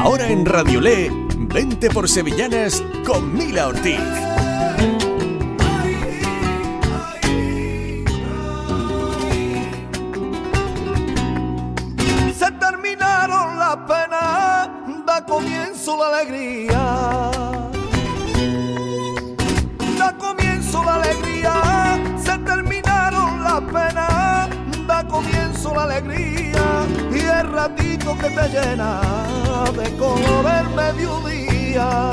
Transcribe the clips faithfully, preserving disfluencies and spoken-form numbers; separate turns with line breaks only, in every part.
Ahora en Radiolé, vente por Sevillanas con Mila Ortiz.
Se terminaron las penas, da comienzo la alegría. Da comienzo la alegría, se terminaron las penas, da comienzo la alegría. Y el ratito que te llena de color el mediodía,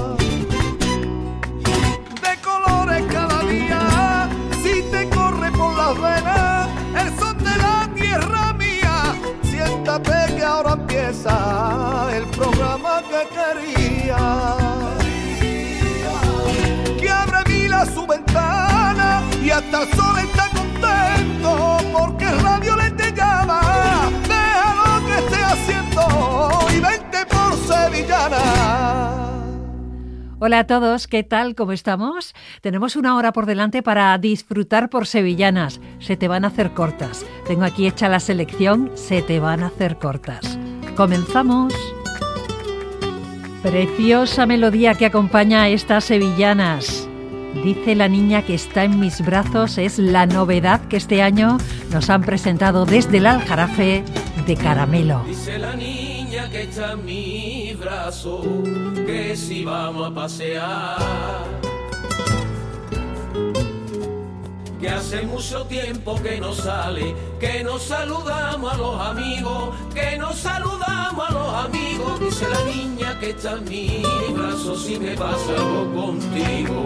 de colores cada día, si te corre por las venas el son de la tierra mía. Siéntate que ahora empieza el programa que quería, que abre Mila su ventana y hasta el sol está contento porque Radio Le te llama. Deja lo que esté haciendo y vente por Sevillana.
Hola a todos, ¿qué tal? ¿Cómo estamos? Tenemos una hora por delante para disfrutar por sevillanas. Se te van a hacer cortas. Tengo aquí hecha la selección, se te van a hacer cortas. ¡Comenzamos! Preciosa melodía que acompaña a estas sevillanas. Dice la niña que está en mis brazos, es la novedad que este año nos han presentado desde el Aljarafe de Caramelo.
Dice la niña que está en mi brazo, que si vamos a pasear, que hace mucho tiempo que no sale, que nos saludamos a los amigos, que nos saludamos a los amigos. Dice la niña que está en mi brazo, si me pasa algo contigo,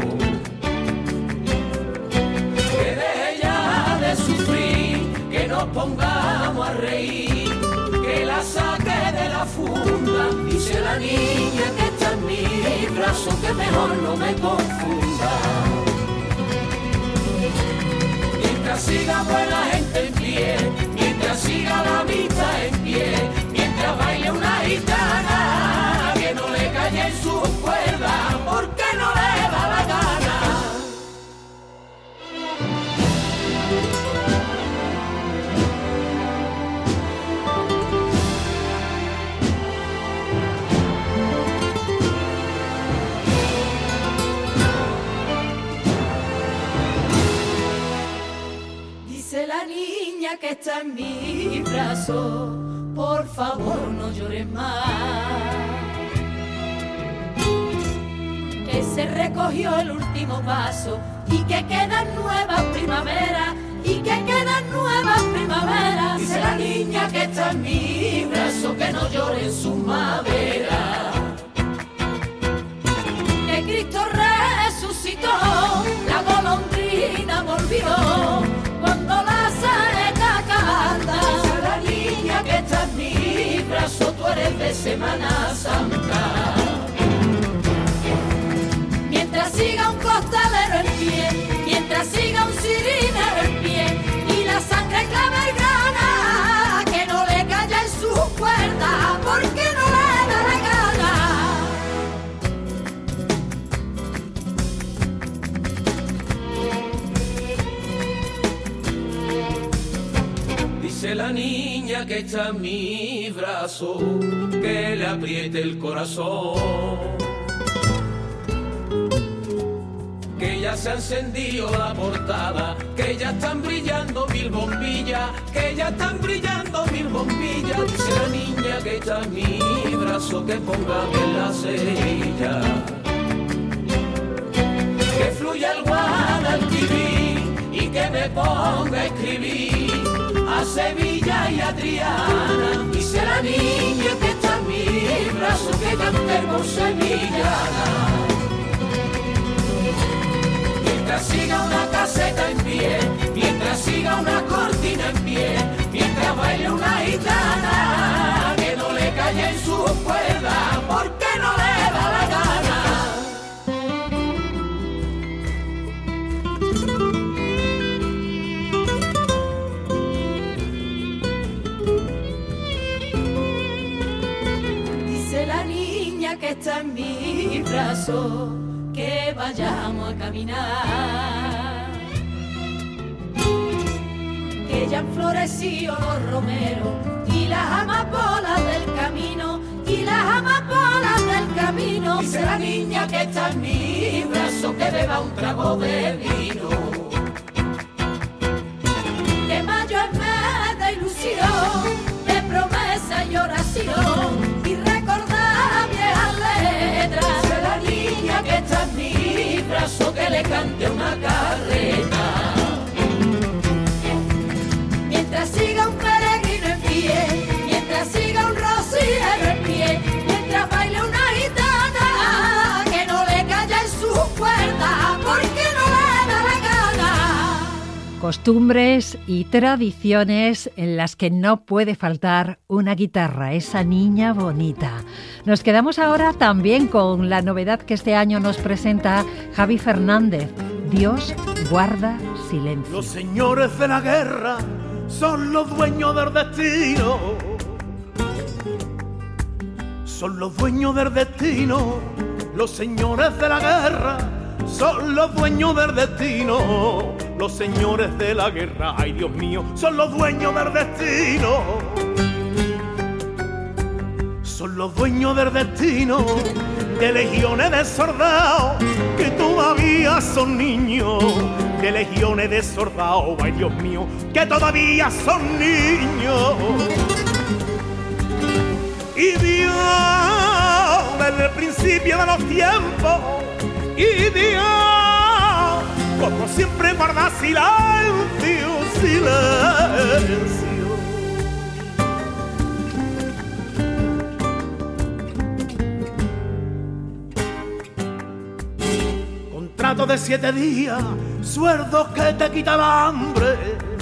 que deje ya de sufrir, que nos pongamos a reír, que la saque de la funda. Dice la niña que está en mi brazo, que mejor no me confunda. Mientras siga buena gente en pie, mientras siga la vista en pie, mientras baile una gitana, que no le calle en sus cuerdas, porque no le da la gana.
Dice la niña que está en mi brazo, por favor no llores más, que se recogió el último paso y que quedan nuevas primaveras, y que quedan nuevas primaveras. Dice la niña que está en mi brazo, que no llore en su madera, que Cristo resucitó, la golondrina volvió cuando la saeta canta. Dice la niña que está en mi brazo, tú eres de Semana Santa. Mientras siga un costalero en pie, mientras siga un cirinero en pie, y la sangre clava el grana, que no le calla en su cuerda, porque no le da la gana.
Dice la niña que está en mi brazo, que le apriete el corazón, que ya se ha encendido la portada, que ya están brillando mil bombillas, que ya están brillando mil bombillas. Dice la niña que está en mi brazo, que ponga bien la cerilla, que fluya el Guadalquivir y que me ponga a escribir a Sevilla y a Triana. Dice la niña que está en mi brazo, que cantemos sevillana. Mientras siga una caseta en pie, mientras siga una cortina en pie, mientras baile una gitana, que no le calle en sus cuerdas, porque no le da la gana.
Dice la niña que está en mi brazo, que vayamos a caminar, que ya han florecido los romeros y las amapolas del camino, y las amapolas dice la niña que está en mi brazo, que beba un trago de vino. Que mayo es mes de ilusión, de promesa y oración, y recordar viejas letras. Dice la niña que está en mi brazo, que le cante una carreta. Mientras siga un peregrino en pie, mientras siga un rociero en pie, mientras baile una gitana, que no le calla en su cuerda, porque no le da la gana.
Costumbres y tradiciones en las que no puede faltar una guitarra, esa niña bonita. Nos quedamos ahora también con la novedad que este año nos presenta Javi Fernández, Dios guarda silencio.
Los señores de la guerra son los dueños del destino, son los dueños del destino. Los señores de la guerra son los dueños del destino. Los señores de la guerra, ay Dios mío, son los dueños del destino. Son los dueños del destino, de legiones de soldados que todavía son niños, de legiones de soldados, ay Dios mío, que todavía son niños. Y Dios, desde el principio de los tiempos, y Dios, como siempre guarda silencio, silencio. Contrato de siete días, sueldo que te quita el hambre,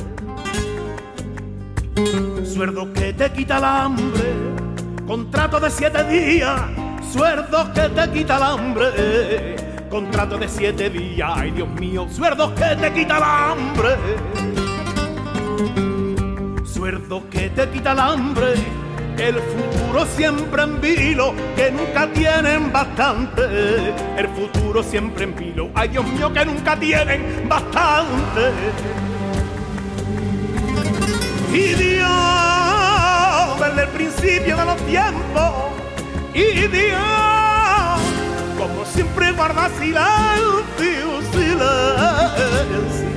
sueldo que te quita el hambre. Contrato de siete días, sueldo que te quita el hambre. Contrato de siete días, ay Dios mío, sueldo que te quita el hambre. Sueldo que te quita el hambre. El futuro siempre en vilo, que nunca tienen bastante. El futuro siempre en vilo, ay Dios mío, que nunca tienen bastante. Y Dios, desde el principio de los tiempos, y Dios, como siempre guarda silencio, silencio.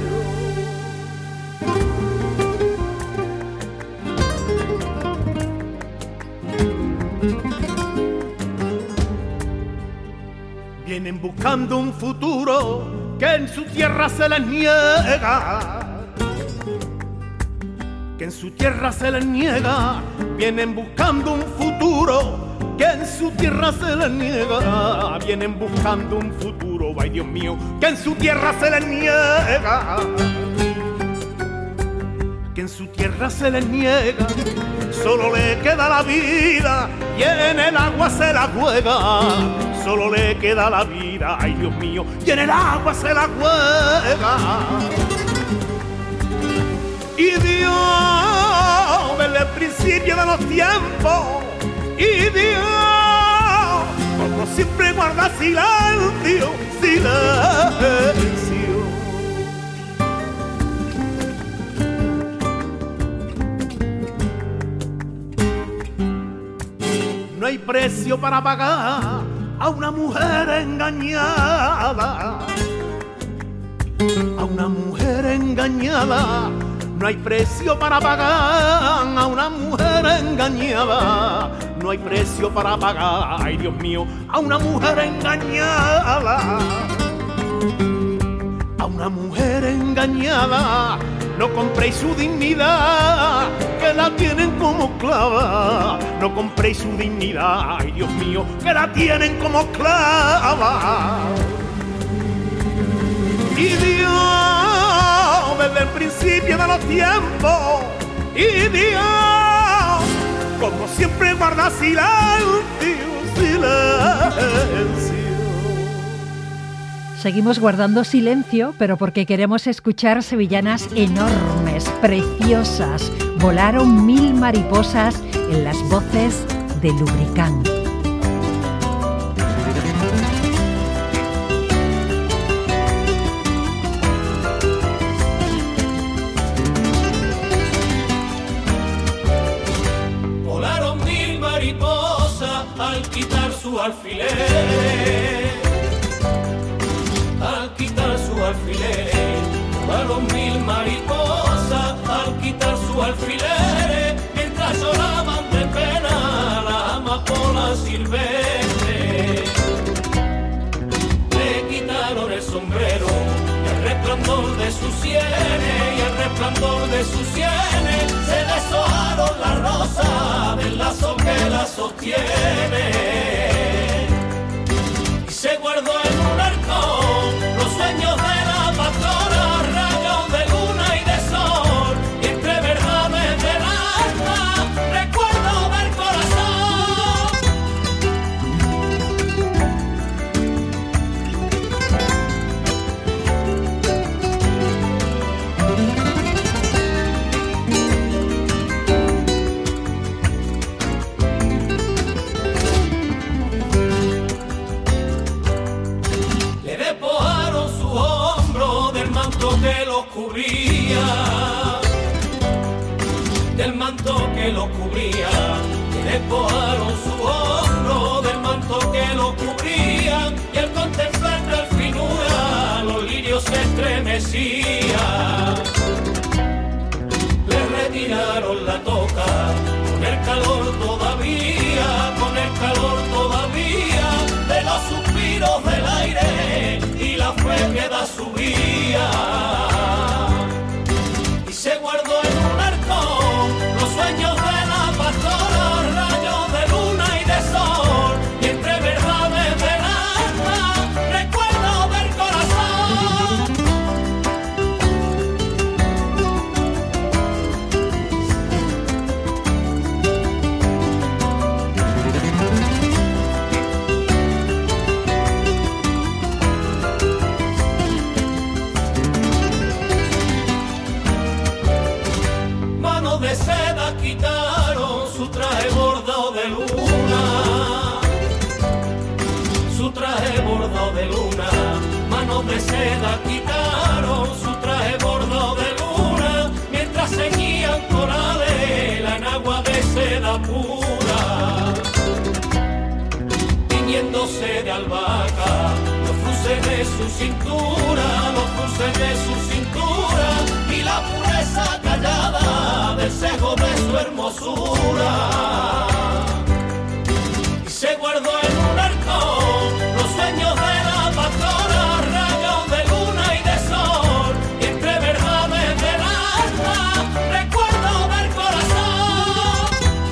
Vienen buscando un futuro que en su tierra se les niega, que en su tierra se les niega. Vienen buscando un futuro que en su tierra se les niega. Vienen buscando un futuro, ay Dios mío, que en su tierra se les niega, que en su tierra se les niega. Solo le queda la vida y en el agua se la juega. Solo le queda la vida, ay Dios mío, y en el agua se la juega. Y Dios, desde el principio de los tiempos, y Dios, como siempre guarda silencio, silencio. No hay precio para pagar a una mujer engañada, a una mujer engañada. No hay precio para pagar a una mujer engañada. No hay precio para pagar, ay Dios mío, a una mujer engañada. A una mujer engañada. No compréis su dignidad, que la tienen como clava. No compréis su dignidad, ay Dios mío, que la tienen como clava. Y Dios, desde el principio de los tiempos, y Dios, como siempre guarda silencio, silencio.
Seguimos guardando silencio, pero porque queremos escuchar sevillanas enormes, preciosas. Volaron mil mariposas en las voces de Lubricán.
Volaron mil mariposas al quitar su alfiler, al quitar su alfiler, a los mil mariposas, al quitar su alfiler, mientras lloraban de pena las amapolas silvestres, le quitaron el sombrero, el resplandor de sus sienes, y el resplandor de sus sienes, se deshojaron las rosas del lazo que la sostiene, y se guardó en un arcón los sueños de la pastora, rayos de luna y de sol, y entre verdades del alma, recuerdo del corazón. Le despojaron su hombro del manto que los cubría, del manto que los cubría. Le despojaron su hombro del manto que los cubría, y al contemplar tal finura los lirios se estremecían. Le retiraron la toca con el calor todavía, con el calor todavía de los suspiros del aire y la fe que da su vía. Y se guardó en un arcón los sueños de la pastora, rayos de luna y de sol, y entre verdades del alma, recuerdo del corazón. Manos de seda quitaron su traje bordado de luna, su traje bordado de luna. Manos de seda quitaron su traje bordado de luna, mientras seguían corales la enagua de seda pura, tiñéndose de albahaca los cruces de su cintura, los cruces de su cintura, y la pureza callada del sesgo de su hermosura. Y se guardó en un arcón los sueños de la pastora, rayos de luna y de sol, y entre verdades del alma, recuerdo del corazón.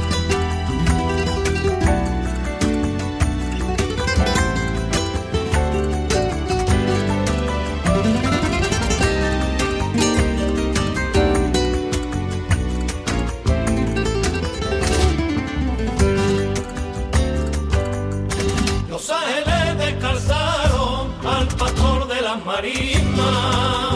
Los ángeles descalzaron al pastor de las marismas,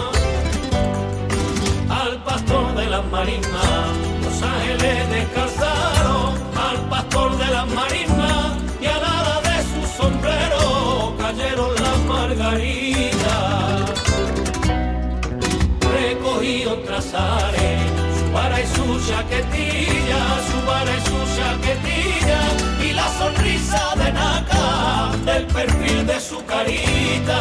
al pastor de las marismas. Los ángeles descalzaron al pastor de las marismas, y al ala de su sombrero cayeron las margaritas. Recogió trazares, su vara y su chaquetilla, su vara y su chaquetilla, y la sonrisa de naca del perfil de su carita.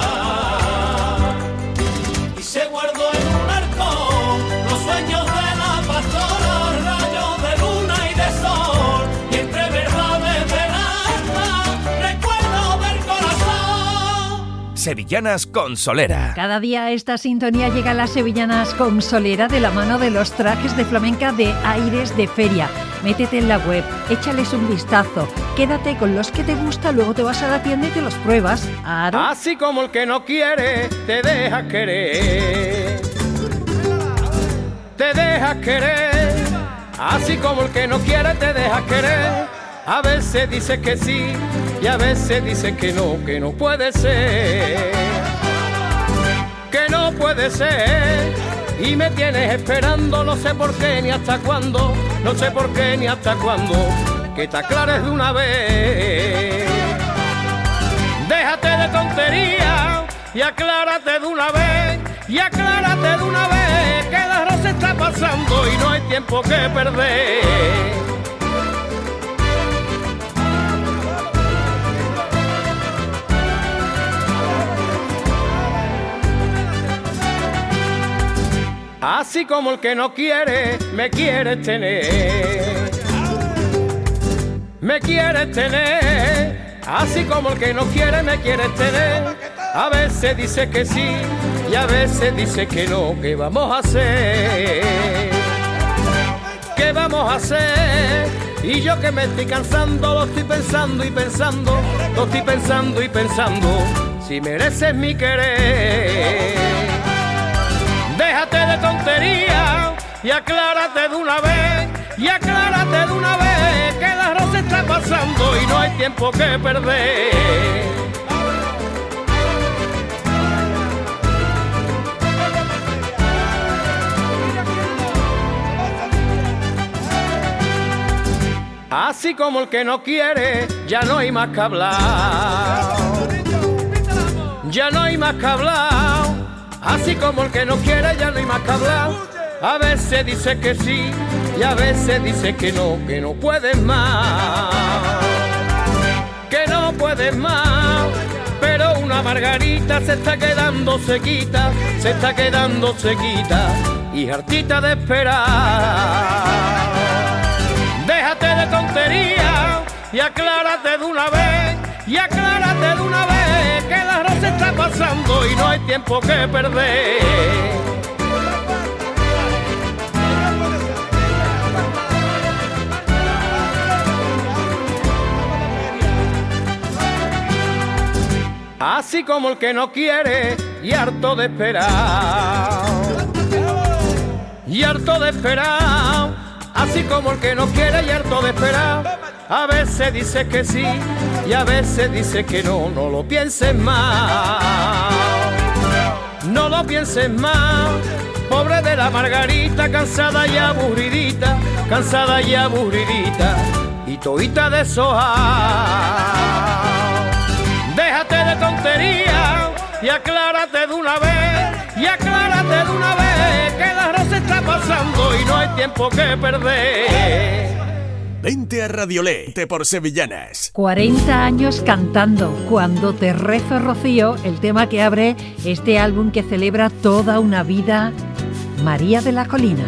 Y se guardó en un arcón los sueños de la pastora, rayos de luna y de sol, y entre verdades del alma, recuerdo del corazón.
Sevillanas con Solera.
Cada día a esta sintonía llegan las sevillanas con Solera de la mano de los trajes de flamenca de Aires de Feria. Métete en la web, échales un vistazo, quédate con los que te gusta, luego te vas a la tienda y te los pruebas. Aro.
Así como el que no quiere, te deja querer. Te deja querer. Así como el que no quiere, te deja querer. A veces dice que sí y a veces dice que no, que no puede ser. Que no puede ser. Y me tienes esperando, no sé por qué ni hasta cuándo, no sé por qué ni hasta cuándo, que te aclares de una vez. Déjate de tontería y aclárate de una vez, y aclárate de una vez, que la rosa está pasando y no hay tiempo que perder. así como el que no quiere, me quiere tener. Me quiere tener, así como el que no quiere, me quiere tener. A veces dice que sí y a veces dice que no. ¿Qué vamos a hacer? ¿Qué vamos a hacer? Y yo que me estoy cansando, lo estoy pensando y pensando, lo estoy pensando y pensando, si mereces mi querer. Déjate de tontería y aclárate de una vez, y aclárate de una vez, que la rosa está pasando y no hay tiempo que perder. Así como el que no quiere, ya no hay más que hablar. Ya no hay más que hablar. Así como el que no quiere, ya no hay más que hablar. A veces dice que sí y a veces dice que no, que no puedes más, que no puedes más. Pero una margarita se está quedando sequita, se está quedando sequita y hartita de esperar. Déjate de tontería y aclárate de una vez, y aclárate de una vez, que la rosa está pasando y no hay tiempo que perder. Así como el que no quiere y harto de esperar, y harto de esperar. Así como el que no quiere y harto de esperar. A veces dice que sí y a veces dice que no. No lo pienses más, no lo pienses más. Pobre de la Margarita, cansada y aburridita, cansada y aburridita y todita deshojar. Déjate de tontería y aclárate de una vez, y aclárate de una vez, que la rosa está pasando y no hay tiempo que perder.
Vente a Radiolé por Sevillanas.
cuarenta años cantando Cuando te rezo, Rocío, el tema que abre este álbum que celebra toda una vida, María de la Colina.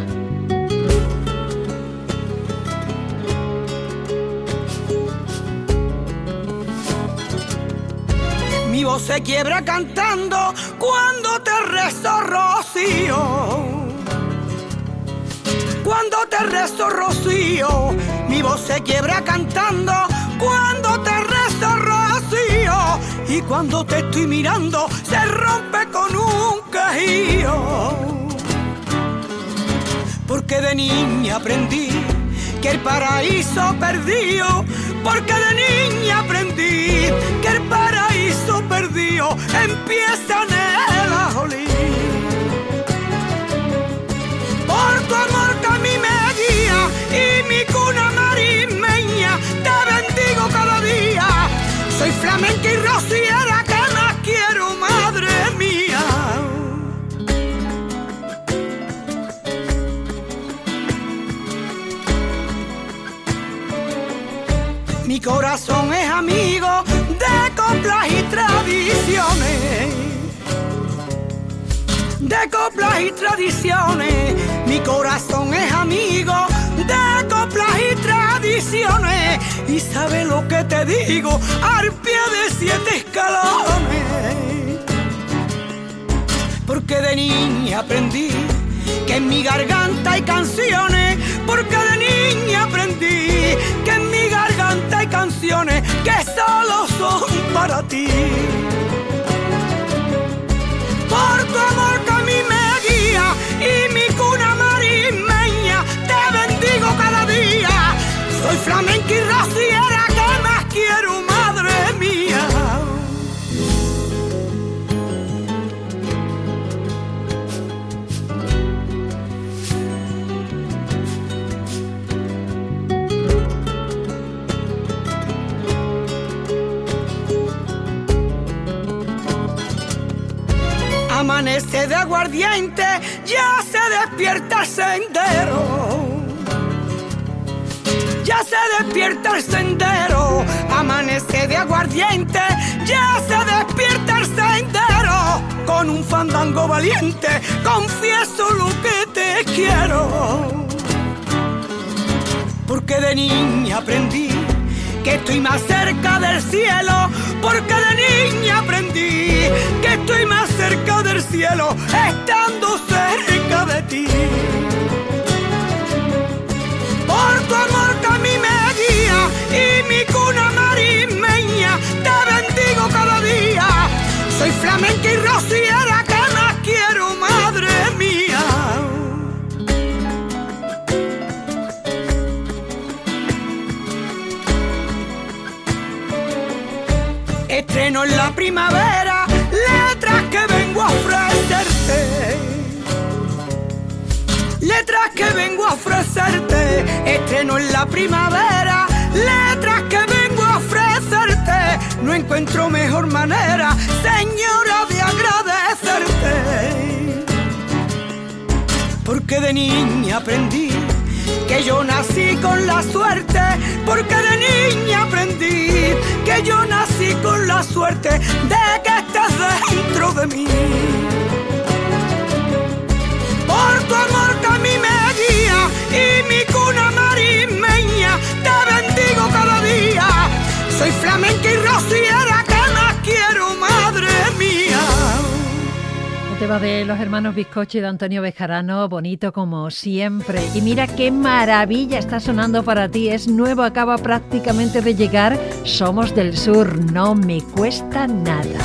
Mi voz se quiebra cantando cuando te rezo, Rocío. Cuando te rezo, Rocío. Mi voz se quiebra cantando cuando te rezo, Rocío. Y cuando te estoy mirando se rompe con un quejío. Porque de niña aprendí que el paraíso perdido, porque de niña aprendí que el paraíso perdido empieza en el ajoní. Por tu amor que a mí me guía y mi cuna marismeña, te bendigo cada día. Soy flamenca y rociera, que más quiero, madre mía. Mi corazón es amigo de coplas y tradiciones, de coplas y tradiciones. Mi corazón es amigo de coplas y tradiciones. Y sabe lo que te digo, al pie de siete escalones. Porque de niña aprendí que en mi garganta hay canciones, porque de niña aprendí que en mi garganta hay canciones que solo son para ti. Por tu amor que a mí me guía y mi cuna marismeña, te bendigo cada día. Soy flamenca y rociera, que más quiero, madre mía. Amanece de aguardiente, ya se despierta el sendero. Ya se despierta el sendero. Amanece de aguardiente, ya se despierta el sendero. Con un fandango valiente, confieso lo que te quiero. Porque de niña aprendí que estoy más cerca del cielo, porque de niña aprendí que estoy más cerca del cielo, estando cerca de ti. Por tu amor que a mí me guía y mi cuna marimeña, te bendigo cada día. Soy flamenca y rociera que más quiero, madre mía. Estreno en la primavera letras que vengo a ofrecerte. Letras que vengo a ofrecerte. Estreno en la primavera letras que vengo a ofrecerte. No encuentro mejor manera, señora, de agradecerte. Porque de niña aprendí que yo nací con la suerte, porque de niña aprendí que yo nací con la suerte de que estés dentro de mí. Por tu amor que a mí me guía y mi cuna marimeña, te bendigo cada día. Soy flamenca y rociera que más quiero, madre mía.
Un tema de los hermanos Bizcocho y de Antonio Bejarano, bonito como siempre. Y mira qué maravilla está sonando para ti. Es nuevo, acaba prácticamente de llegar. Somos del Sur, no me cuesta nada.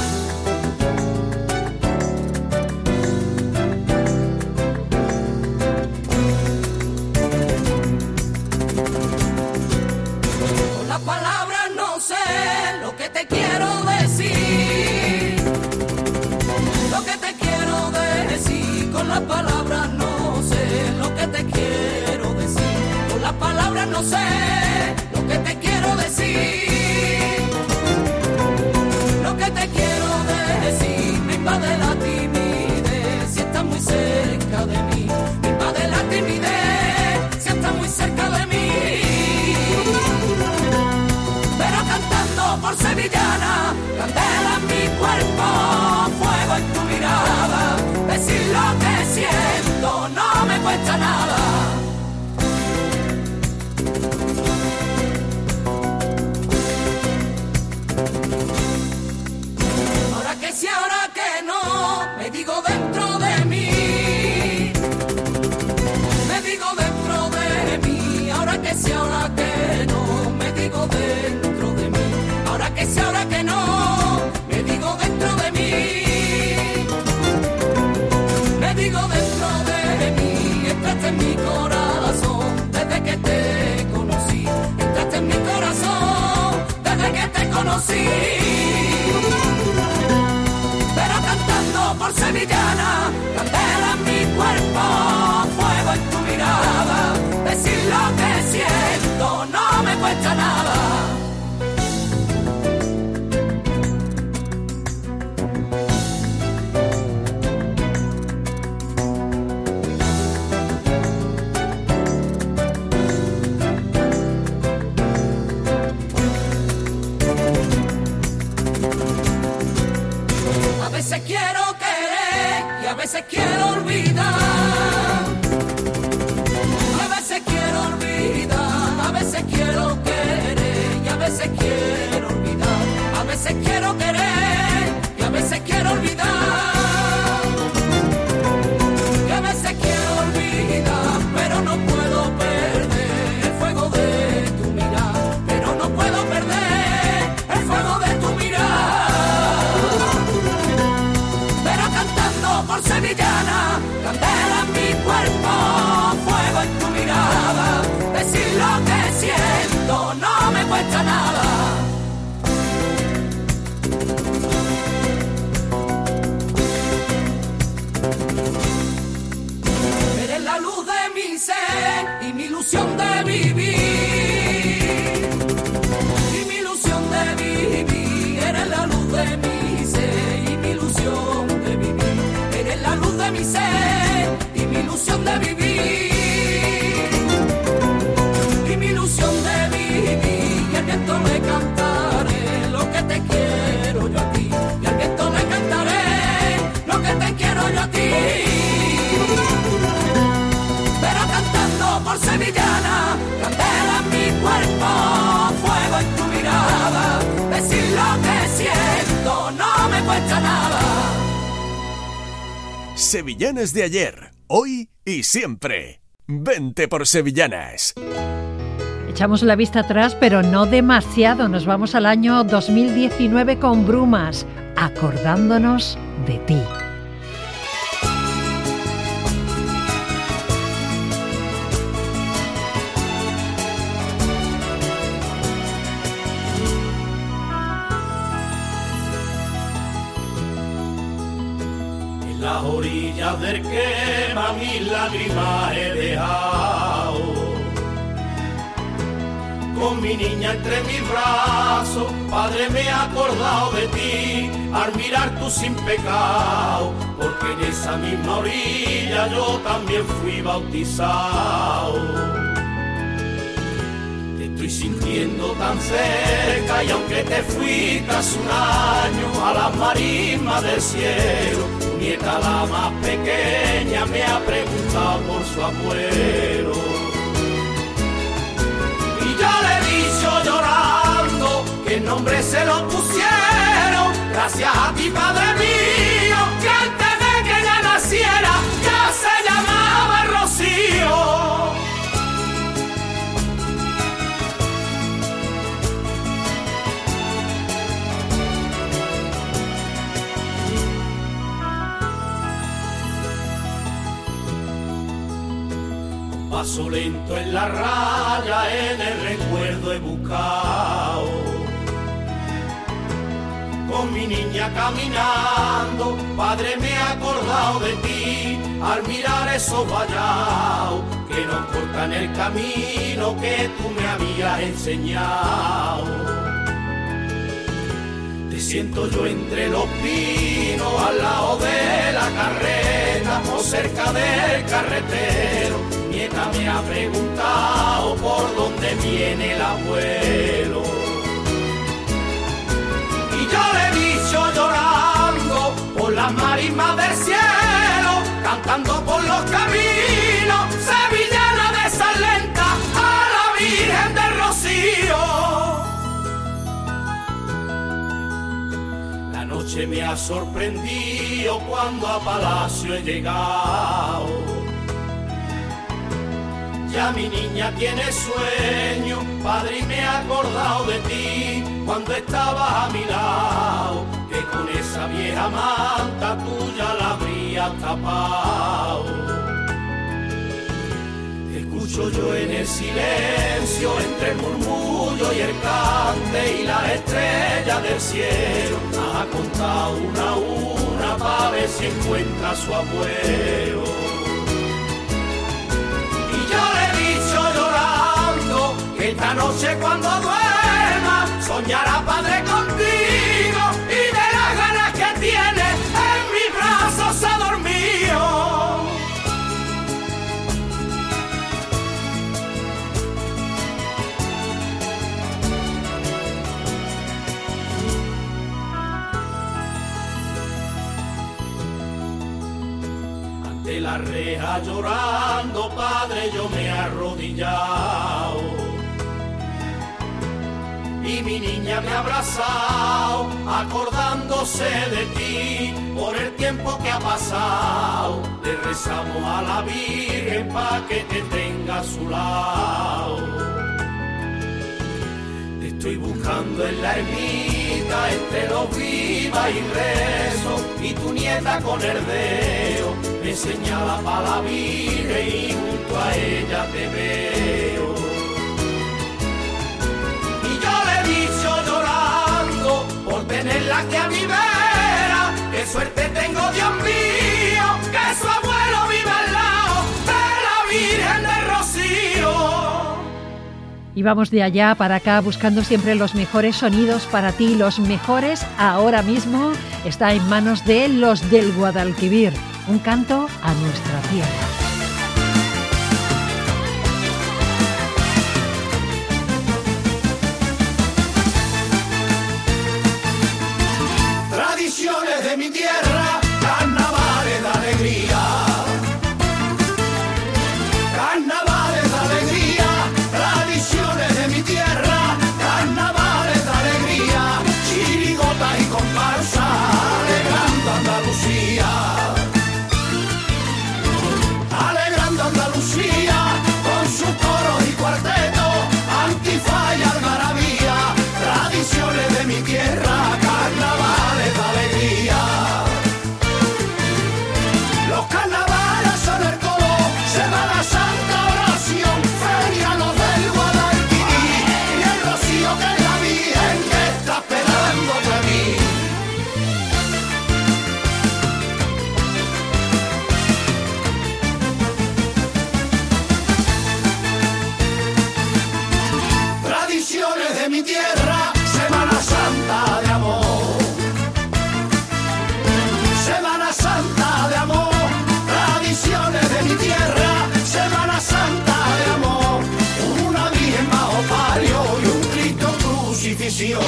Con las palabras no sé lo que te quiero decir. Lo que te quiero decir. Con las palabras no sé lo que te quiero decir. Con las palabras no sé lo que te quiero decir. Lo que te quiero decir. Me invade la timidez si estás muy cerca de mí. Me invade la timidez si estás muy cerca de mí. Pero cantando por sevillana, candela en mi cuerpo, fuego en tu mirada. Decir lo que siento no me cuesta nada. Ahora que sí, ahora que no, me digo dentro de mí. Me digo dentro de mí. Ahora que sí, ahora que no, me digo dentro de mí. Ahora que sí, ahora que no, me digo dentro de mí. Me digo dentro de mí. Entraste en mi corazón desde que te conocí. Entraste en mi corazón desde que te conocí. Pero cantando por sevillana, candela en mi cuerpo, fuego en tu mirada. Decir lo que siento no me cuesta nada. A veces quiero querer y a veces quiero olvidar. A veces quiero olvidar, a veces quiero querer y a veces quiero olvidar. A veces quiero querer y a veces quiero olvidar. Y a veces quiero olvidar, pero no puedo perder el fuego de tu mirar. Pero no puedo perder el fuego de tu mirar. Por sevillana, candela en mi cuerpo, fuego en tu mirada. Decir lo que siento no me cuesta nada. Eres la luz de mi ser y mi ilusión de vivir. Y mi ilusión de vivir. Eres la luz de mi ser y mi ilusión de vivir. Eres la luz de mi ser y mi ilusión de vivir. Y mi ilusión de vivir. Y al viento le cantaré lo que te quiero yo a ti. Y al viento le cantaré lo que te quiero.
te cuesta nada.
Sevillanas de ayer, hoy y siempre. Vente por Sevillanas.
Echamos la vista atrás, pero no demasiado. Nos vamos al año dos mil diecinueve con Brumas, acordándonos de ti.
En las orillas del quema mis lágrimas he dejado. Con mi niña entre mis brazos, Padre, me he acordado de ti, al mirar tú sin pecado, porque en esa misma orilla yo también fui bautizado. Te estoy sintiendo tan cerca y aunque te fuiste hace un año a las marismas del cielo, tu nieta la más pequeña me ha preguntado por su abuelo. Yo le he dicho llorando que el nombre se lo pusieron gracias a ti, Padre mío, que antes de que ella naciera ya se llamaba Rocío. Paso lento en la raya, en el recuerdo he buscado. Con mi niña caminando, Padre, me he acordado de ti, al mirar esos vallados que nos cortan el camino que tú me habías enseñado. Te siento yo entre los pinos, al lado de la carreta o cerca del carretero. Nieta me ha preguntado por dónde viene el abuelo. Y yo le he dicho llorando por las marismas del cielo, cantando por los caminos, sevillana de Salenta a la Virgen del Rocío. La noche me ha sorprendido cuando a Palacio he llegado. Ya mi niña tiene sueño, Padre, y me he acordado de ti cuando estabas a mi lado, que con esa vieja manta tuya la habrías tapado. Te escucho yo en el silencio, entre el murmullo y el cante y las estrellas del cielo. Ha contado una a una para ver si encuentra a su abuelo. Esta noche cuando duerma soñará, Padre, contigo y de las ganas que tiene en mis brazos se ha dormido. Ante la reja llorando, Padre, yo me he arrodillado. Y mi niña me ha abrazado, acordándose de ti, por el tiempo que ha pasado. Le rezamos a la Virgen pa' que te tenga a su lado. Te estoy buscando en la ermita, entre los vivas y rezos, y tu nieta con el dedo me señala pa' la Virgen y junto a ella te veo. Por tenerla aquí a mi vera, qué suerte tengo, Dios mío, que su abuelo vive al lado de la Virgen de Rocío.
Y vamos de allá para acá buscando siempre los mejores sonidos para ti. Los mejores ahora mismo está en manos de los del Guadalquivir. Un canto a nuestra tierra.
De mi tierra, carnavales de alegría, carnavales de alegría, tradiciones de mi tierra, carnavales de alegría, chirigotas y comparsas.
tierra, carnavales de alegría. Los carnavales son el color, Semana Santa, oración, feria, los del Guadalquivir y el rocío que es la Virgen que está esperándote a mí. Tradiciones de mi tierra, Semana Santa de amor. Semana Santa de amor, tradiciones de mi tierra, Semana Santa de amor. Una Virgen bajo palio y un Cristo en crucifixión.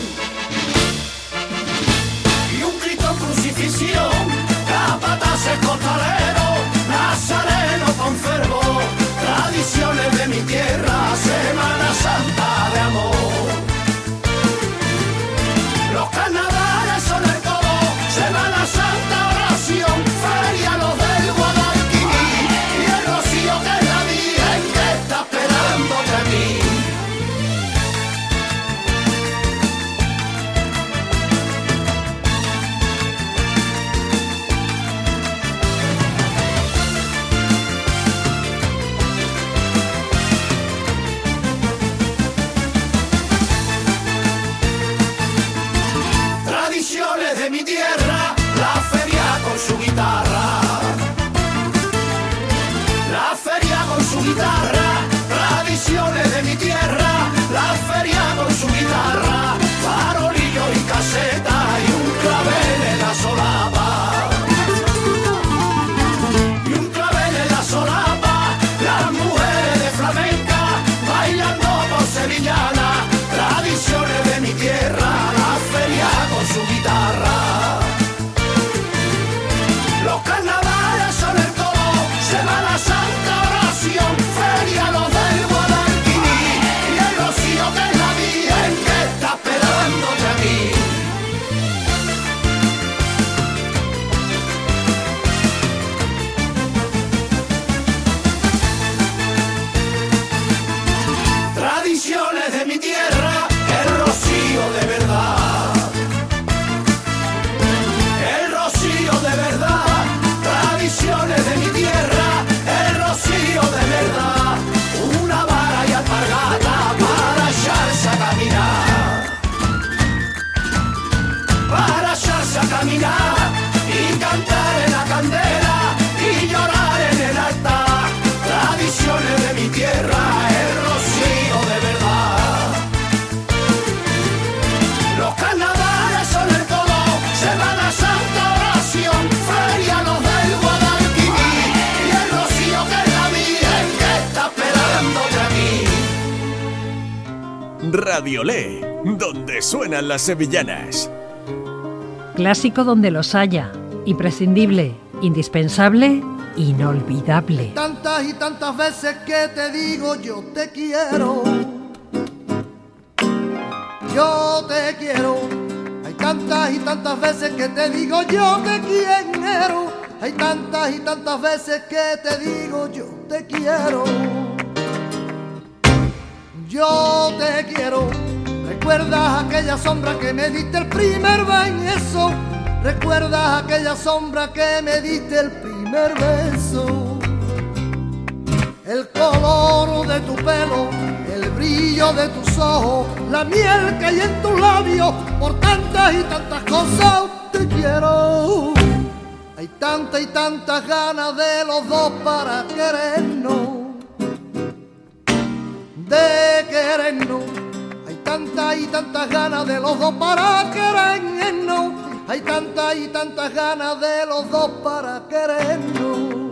Y un Cristo en crucifixión, capataces costaleros, nazareno con fervor. Tradiciones de mi tierra, Semana Santa de amor. Los carnavales son el todo, Semana Santa, oración, feria, los del Guadalquivir y el rocío que es la Virgen que está esperándote a mí. Tradiciones de mi tierra, la feria con su guitarra. La feria con su guitarra, tradiciones de mi tierra, la feria con su guitarra, farolillo y caseta y un clavel en la solapa. Y un clavel en la solapa, las mujeres de flamenca bailando por sevillana, tradiciones de mi tierra, la feria con su guitarra. Los carnavales son el todo, Semana Santa, oración, feria, los del Guadalquivir y el rocío que es la Virgen que está esperándote a mí. Tradiciones de mi tierra, el rocío de verdad. El rocío de verdad, tradiciones de mi tierra, el rocío de verdad. Una vara y alpargata para echarse a caminar. Para echarse a caminar y cantar en la candela y llorar en el altar. Tradiciones de mi tierra, el rocío de verdad. Los carnavales son el todo, Semana Santa, oración, feria, los del Guadalquivir y el rocío que es la Virgen que está esperándote a mí.
Radiolé, donde suenan las sevillanas.
Clásico donde los haya, imprescindible, indispensable, inolvidable.
Tantas y tantas veces que te digo yo te quiero. Yo te quiero. Hay tantas y tantas veces que te digo yo te quiero. Hay tantas y tantas veces que te digo yo te quiero. Yo te quiero. ¿Recuerdas aquella sombra que me diste el primer beso? ¿Recuerdas aquella sombra que me diste el primer beso? El color de tu pelo, el brillo de tus ojos, la miel que hay en tus labios, por tantas y tantas cosas te quiero. Hay tantas y tantas ganas de los dos para querernos, de querernos. Hay tantas y tantas ganas de los dos para querernos. Hay tantas y tantas ganas de los dos para querernos,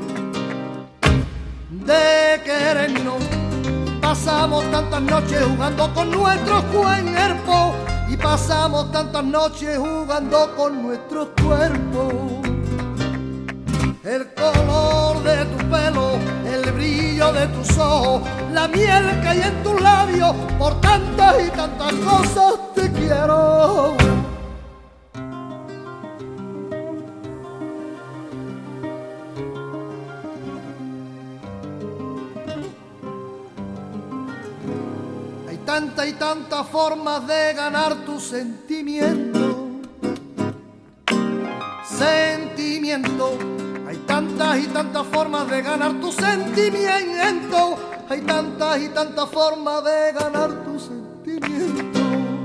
de querernos. Pasamos tantas noches jugando con nuestros cuerpos y pasamos tantas noches jugando con nuestros cuerpos. El color de tu pelo, el brillo de tus ojos, la miel que hay en tus labios, por tantas y tantas cosas te quiero. tantas y tantas formas de ganar tu sentimiento. Sentimiento. Hay tantas y tantas formas de ganar tu sentimiento. Hay tantas y tantas formas de ganar tu sentimiento.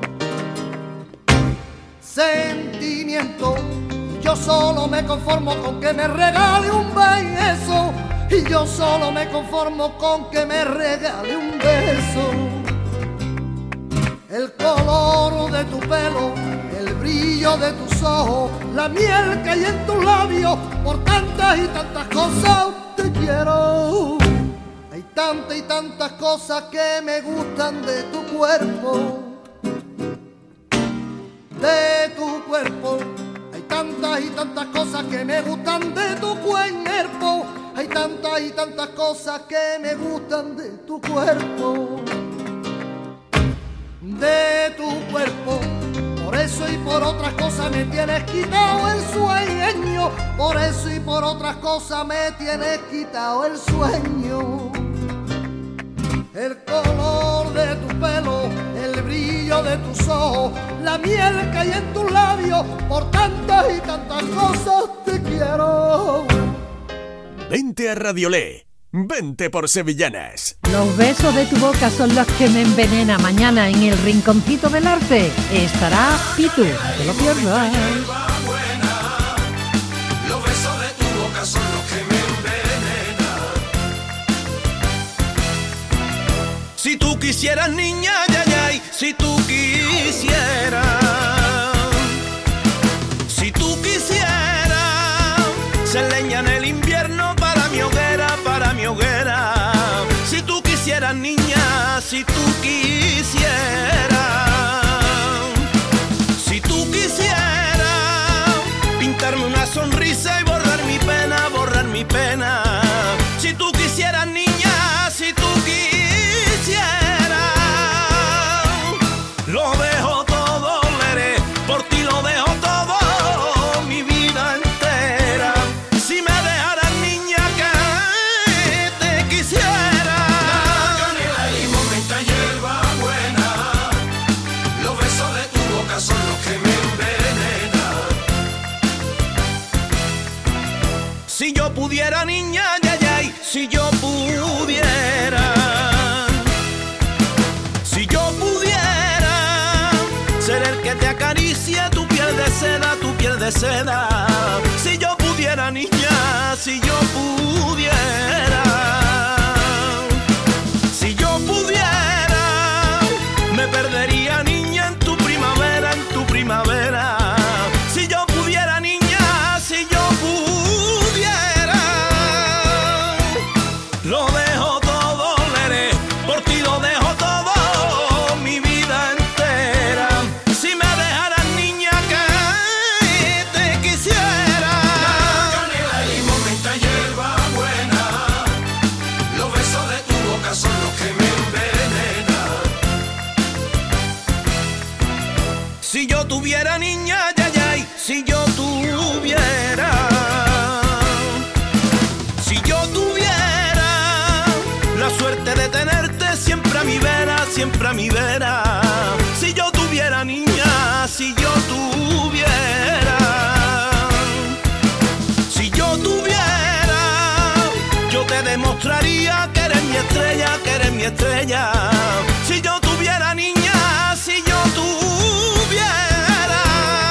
Sentimiento. Yo solo me conformo con que me regale un beso. Y yo solo me conformo con que me regale un beso. El color de tu pelo, el brillo de tus ojos, la miel que hay en tus labios, por tantas y tantas cosas te quiero. Hay tantas y tantas cosas que me gustan de tu cuerpo, de tu cuerpo. Hay tantas y tantas cosas que me gustan de tu cuerpo. Hay tantas y tantas cosas que me gustan de tu cuerpo, de tu cuerpo. Por eso y por otras cosas me tienes quitado el sueño. Por eso y por otras cosas me tienes quitado el sueño. El color de tu pelo, el brillo de tus ojos, la miel que hay en tus labios, por tantas y tantas cosas te quiero.
Vente a Radiolé, vente por Sevillanas.
Los besos de tu boca son los que me envenenan. Mañana en el Rinconcito del Arte estará Pitu, no te lo pierdas.
Los besos de tu boca son los que me envenenan. Si tú quisieras, niña, ya, ya, si tú quisieras, si tú quisieras, ser leña en el invierno para mi hoguera, para mi hoguera. Si tú quisieras, niña, si tú quisieras, si tú quisieras, pintarme una sonrisa y borrar mi pena, borrar mi pena. Si tú quisieras, niña, si tú quisieras, lo dejo todo, leré, por ti lo dejo todo, mi vida entera. Si me dejaras, niña, que te quisiera. La canela y momenta hierba buena, los besos de tu boca son los que me envenenan. Si yo pudiera, niña, ya, ya, si yo pudiera, si yo pudiera ser el que te acaricie tu piel de seda, tu piel de seda. Si yo pudiera, niña, si yo pudiera, si yo pudiera, me perdería, niña, en tu primavera, en tu primavera. Si yo pudiera, niña, si yo pudiera, lo dejo todo, leré, por ti lo dejo todo, mi vida entera. Si me dejaras, niña, que te quisiera. La canela y momenta hierba buena, los besos de tu boca son los que me envenenan. Si yo tuviera, niña, ya, ya, si yo tuviera, si yo tuviera la suerte de tenerte siempre a mi vera, siempre a mi vera. Si yo tuviera, niña, si yo tuviera, si yo tuviera, yo te demostraría que eres mi estrella, que eres mi estrella. Si yo tuviera, niña, si yo tuviera,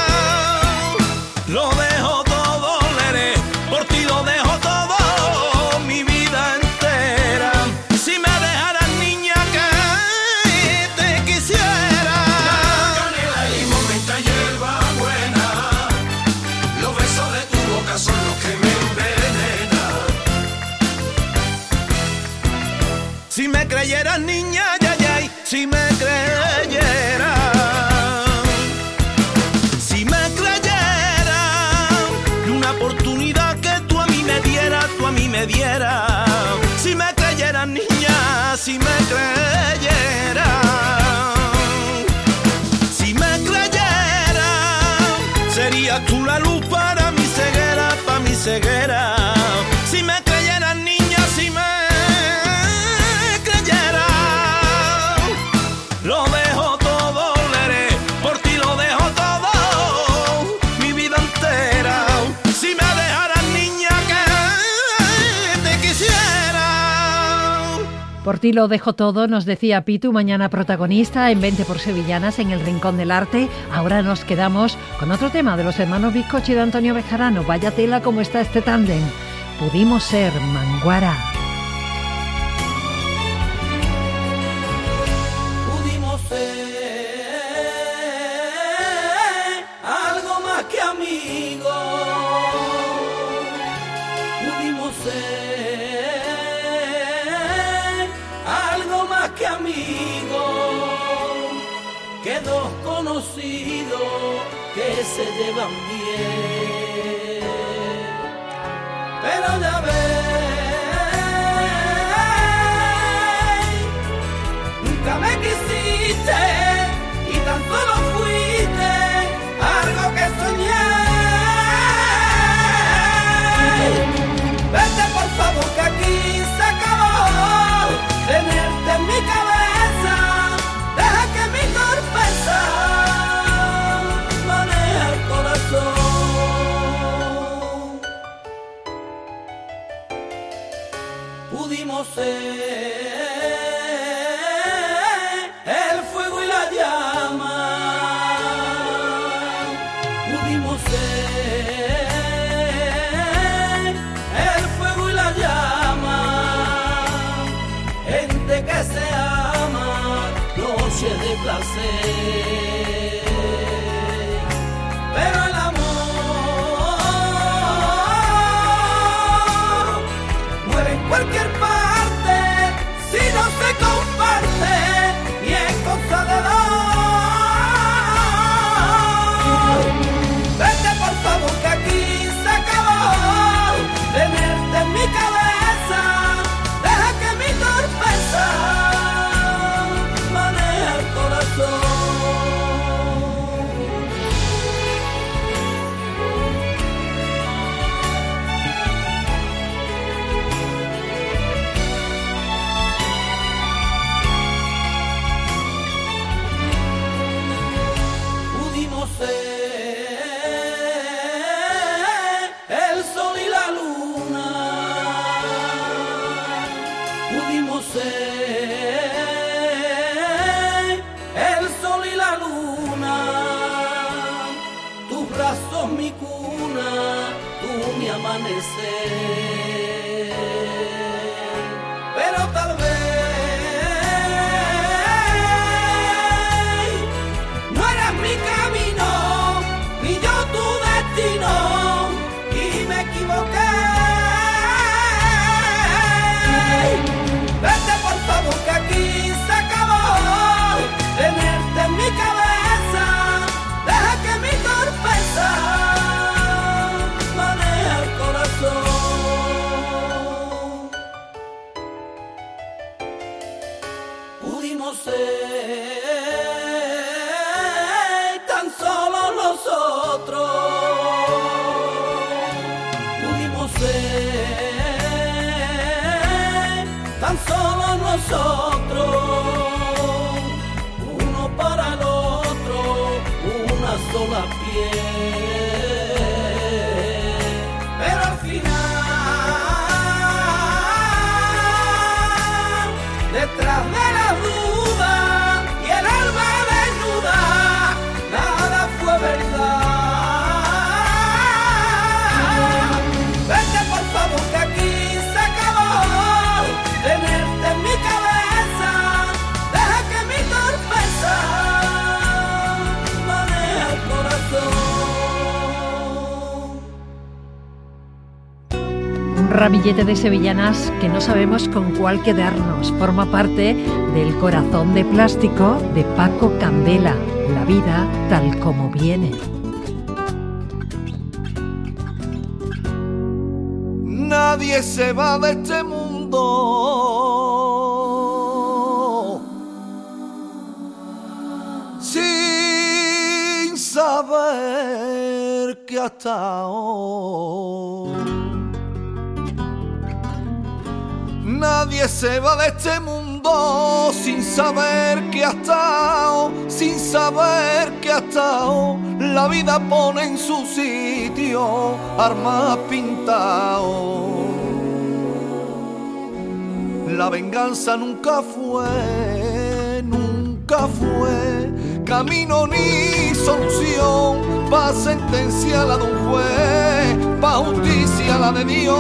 lo dejo todo, leré, por ti lo dejo todo, mi vida entera. Si me dejaras, niña, que te quisiera. La canela y momenta hierba buena, los besos de tu boca son los que me envenenan. Si me creyeras, niña, ya, ya, si me creyeras, si me creyeras, y una oportunidad que tú a mí me dieras, tú a mí me dieras. Si me creyeras, niña, si me creyeras, si me creyeras, serías tú la luz para mi ceguera, para mi ceguera. Si me creyeras, niña, si me creyeras, lo
Por ti lo dejo todo, nos decía Pitu, mañana protagonista en veinte por Sevillanas, en el Rincón del Arte. Ahora nos quedamos con otro tema de los hermanos Bizcocho y de Antonio Bejarano. Vaya tela como está este tándem. Pudimos ser Manguara.
Pudimos ser algo más que amigos. Pudimos ser algo más que amigos, que dos conocidos que se llevan bien. Pero ya ves, nunca me quisiste y tan solo fuiste algo que soñé. Vete por favor que aquí se acabó, tenerte en mi cabeza, deja que mi torpeza maneje el corazón. Pudimos ser el fuego y la llama, pudimos ser el fuego y la llama, gente que se ama, noche de placer, pero el amor muere en cualquier parte si no se comparte y es cosa de dos. Vete por favor que aquí se acabó, tenerte en mi cabeza, deja que mi torpeza maneje el corazón. Pudimos ser el sol y la luna, pudimos ser el sol y la luna, tus brazos mi cuna, tú mi amanecer, pero tal vez no eras mi camino, ni yo tu destino, y me equivoqué. Vete por favor que aquí se acabó, tenerte en mi cabeza, deja que mi torpeza maneje el corazón. Pudimos ser tan solo nosotros, pudimos ser tan solo nosotros, uno para el otro, una sola piel, pero al final, detrás de las dudas y el alma desnuda, nada fue verdad. Vete por favor que aquí se acabó, tenerte en mi cabeza, deja que mi torpeza maneje el corazón.
Un ramillete de sevillanas que no sabemos con cuál quedarnos. Forma parte del Corazón de Plástico de Paco Candela. La vida tal como viene.
Nadie se va de este mundo sin saber que ha estado. Nadie se va de este mundo sin saber que ha estado, sin saber que ha estado. La vida pone en su sitio armas pintado. La venganza nunca fue, nunca fue camino ni solución pa' sentencia la de un juez, pa' justicia la de Dios.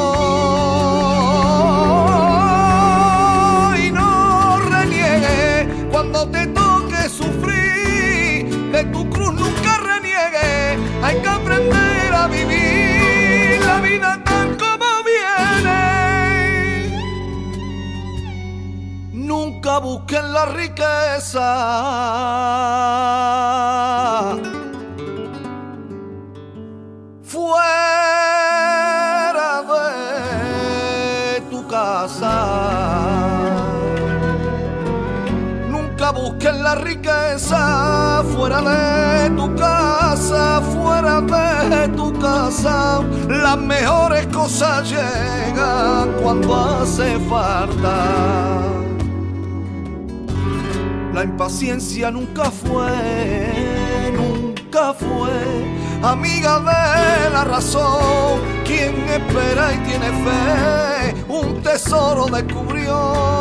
Y no reniegues cuando te toque sufrir, de tu cruz nunca reniegues, hay que aprender a vivir la vida tal como viene. Nunca busquen la riqueza fuera de tu casa. Nunca busquen la riqueza fuera de tu casa, fuera de tu casa. Las mejores cosas llegan cuando hace falta. La impaciencia nunca fue, nunca fue amiga de la razón. Quien espera y tiene fe, un tesoro descubrió.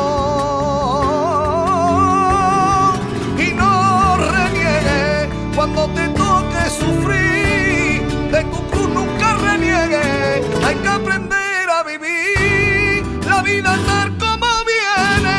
Y no reniegues cuando te toque sufrir, de tu cruz nunca reniegues, hay que aprender a vivir la vida tal como viene.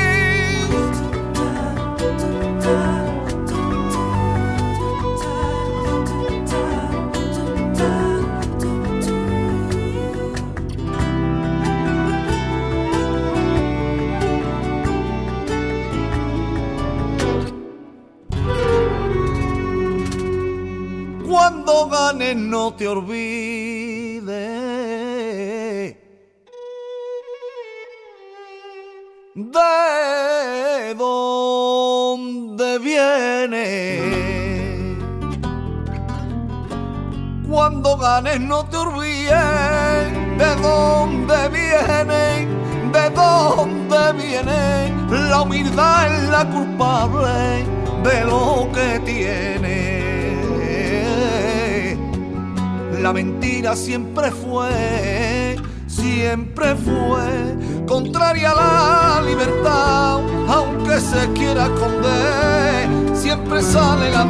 Cuando ganes no te olvides de dónde viene. Cuando ganes no te olvides de dónde viene, de dónde viene. La humildad es la culpable de lo que tiene. La mentira siempre fue, siempre fue contraria a la libertad. Aunque se quiera esconder, siempre sale la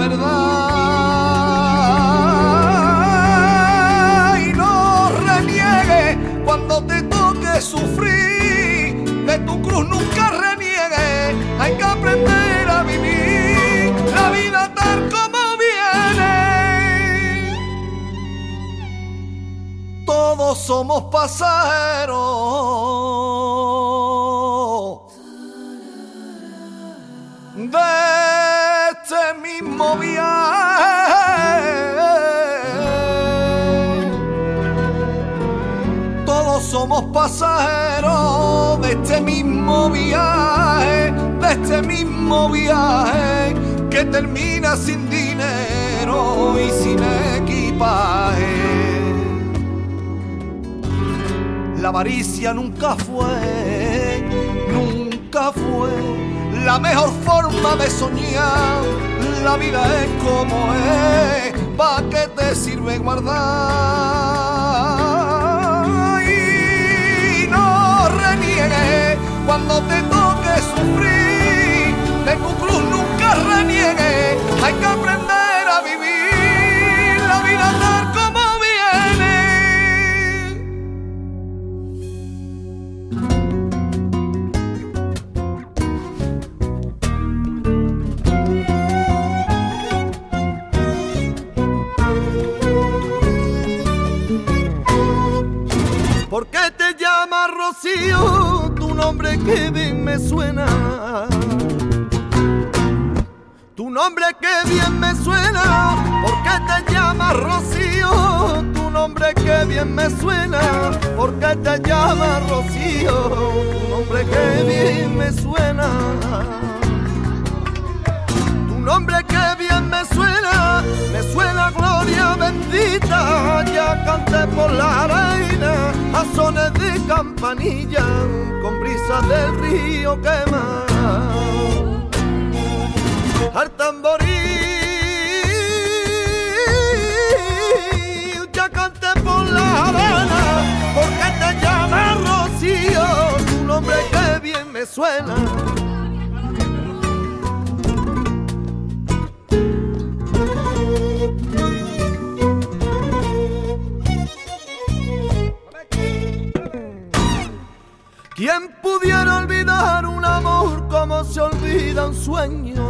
verdad. Y no reniegues cuando te toque sufrir, de tu cruz nunca reniegues, hay que aprender a vivir la vida tal como viene. Todos somos pasajeros de este mismo viaje. Todos somos pasajeros de este mismo viaje, de este mismo viaje que termina sin dinero y sin equipaje. La avaricia nunca fue, nunca fue la mejor forma de soñar. La vida es como es, ¿pa' qué te sirve guardar? Y no reniegues cuando te toque sufrir, de tu cruz nunca reniegues, hay que aprender a vivir la vida tal como viene. ¿Por qué te llamas Rocío? Tu nombre que bien me suena. Tu nombre que bien me suena. ¿Por qué te llamas Rocío? Tu nombre que bien me suena. ¿Por qué te llamas Rocío? Tu nombre que bien me suena. Tu nombre que bien me suena. Me suena gloria bendita. Ya canté por la arena a sones de campanilla, con brisa del río quema al tamboril. Ya canté por la arena, porque te llamas Rocío, tu nombre que bien suena. ¿Quién pudiera olvidar un amor como se olvida un sueño?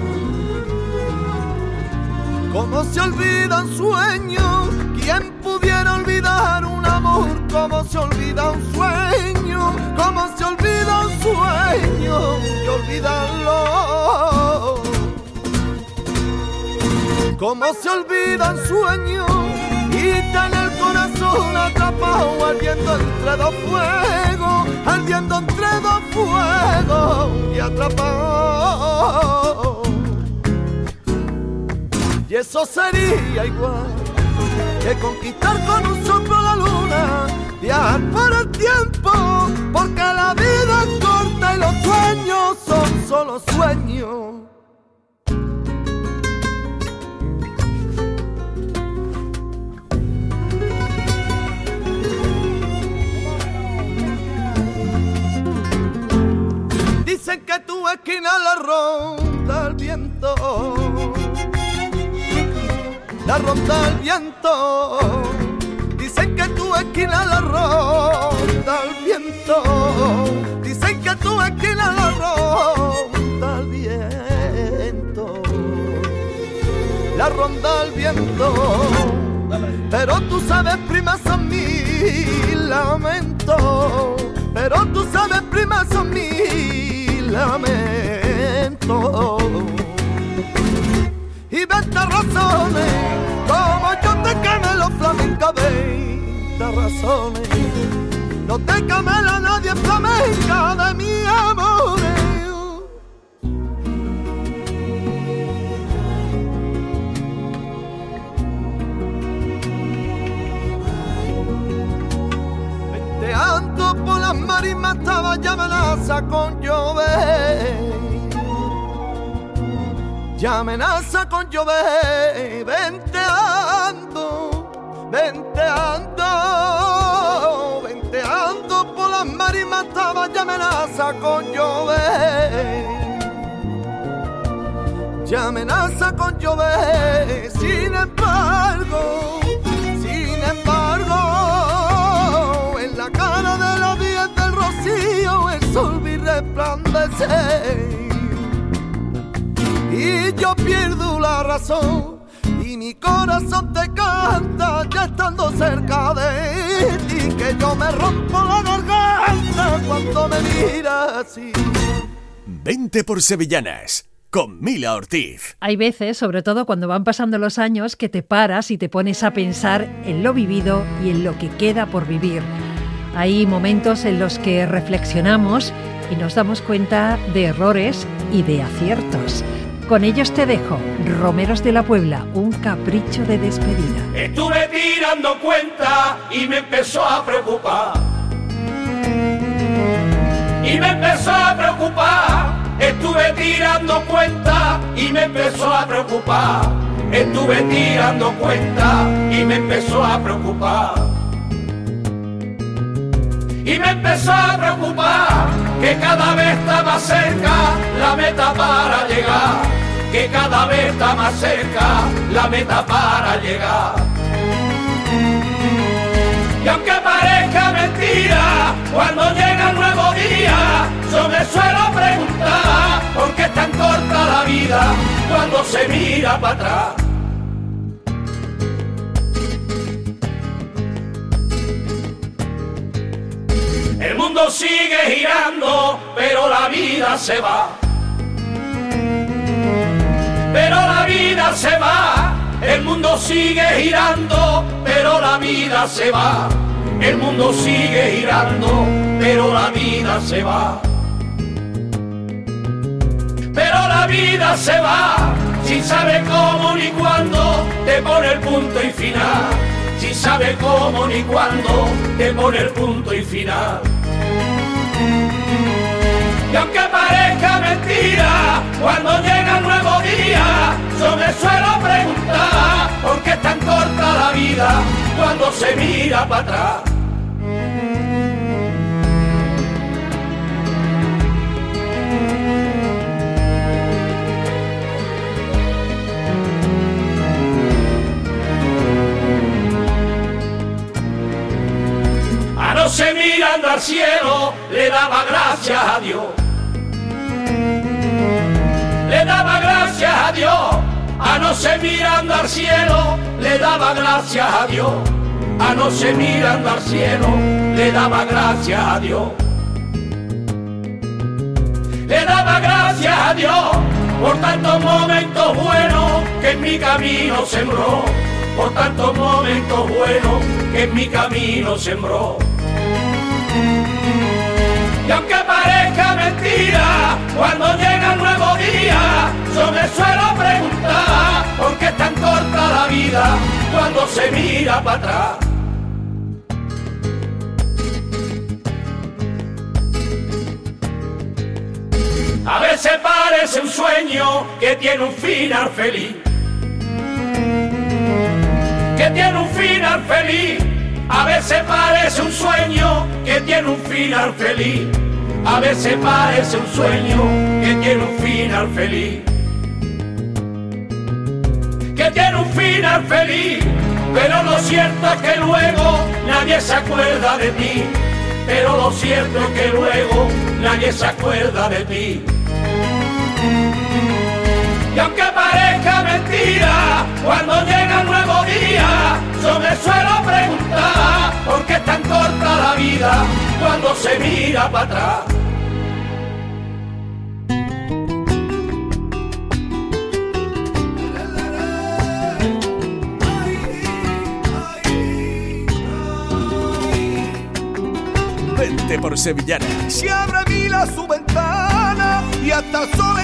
Como se olvida un sueño. ¿Quién pudiera olvidar un amor como se olvida un sueño? Como se olvida un sueño y olvidarlo. Como se olvida un sueño y tener el corazón atrapado ardiendo entre dos fuegos, ardiendo entre dos fuegos y atrapado. Y eso sería igual que conquistar con un soplo la luna, viajar por el tiempo, porque la vida es corta y los sueños son solo sueños. Dicen que tu esquina la ronda el viento, la ronda el viento. Dicen que tu esquina la ronda el viento. Dicen que tu esquina la ronda el viento. La ronda el viento. Pero tú sabes, prima, son mi lamento. Pero tú sabes, prima, son mi lamento. Y veinte razones, como yo te quemé los flamencos, veinte razones. No te camela nadie flamenca de mi amor. Venteando por las marismas estaba ya amenaza con llover. Ya amenaza con llover, venteando, venteando, venteando por las marismas estaba ya amenaza con llover. Ya amenaza con llover, sin embargo, sin embargo, en la cara de la vía del rocío el sol vi resplandecer. Y yo pierdo la razón y mi corazón te canta ya estando cerca de ti, que yo me rompo la garganta cuando me miras así.
Vente por Sevillanas con Mila Ortiz.
Hay veces, sobre todo cuando van pasando los años, que te paras y te pones a pensar en lo vivido y en lo que queda por vivir. Hay momentos en los que reflexionamos y nos damos cuenta de errores y de aciertos. Con ellos te dejo, Romeros de la Puebla, un capricho de despedida.
Estuve tirando cuenta y me empezó a preocupar. Y me empezó a preocupar. Estuve tirando cuenta y me empezó a preocupar. Estuve tirando cuenta y me empezó a preocupar. Y me empezó a preocupar que cada vez está más cerca la meta para llegar. Que cada vez está más cerca la meta para llegar. Y aunque parezca mentira, cuando llega el nuevo día, yo me suelo preguntar por qué es tan corta la vida cuando se mira para atrás. El mundo sigue girando, pero la vida se va. Pero la vida se va. El mundo sigue girando, pero la vida se va. El mundo sigue girando, pero la vida se va. Pero la vida se va, sin saber cómo ni cuándo te pone el punto y final. Sin saber cómo ni cuándo te pone el punto y final. Y aunque parezca mentira, cuando llega el nuevo día, yo me suelo preguntar por qué es tan corta la vida cuando se mira para atrás. Anoche mirando al cielo le daba gracias a Dios. Le daba gracias a Dios. Anoche mirando al cielo le daba gracias a Dios. Anoche mirando al cielo le daba gracias a Dios. Le daba gracias a Dios por tantos momentos buenos que en mi camino sembró. Por tantos momentos buenos que en mi camino sembró. Y aunque parezca mentira, cuando llega el nuevo día, yo me suelo preguntar por qué es tan corta la vida cuando se mira para atrás. A veces parece un sueño que tiene un final feliz. Que tiene un final feliz. A veces parece un sueño que tiene un final feliz. A veces parece un sueño que tiene un final feliz. Que tiene un final feliz. Pero lo cierto es que luego nadie se acuerda de ti. Pero lo cierto es que luego nadie se acuerda de ti. Y aunque parezca mentira, cuando llega el nuevo día, yo me suelo preguntar por qué es tan corta la vida cuando se mira para atrás.
Vente por Sevillana.
Se abre mil a su ventana y hasta el sol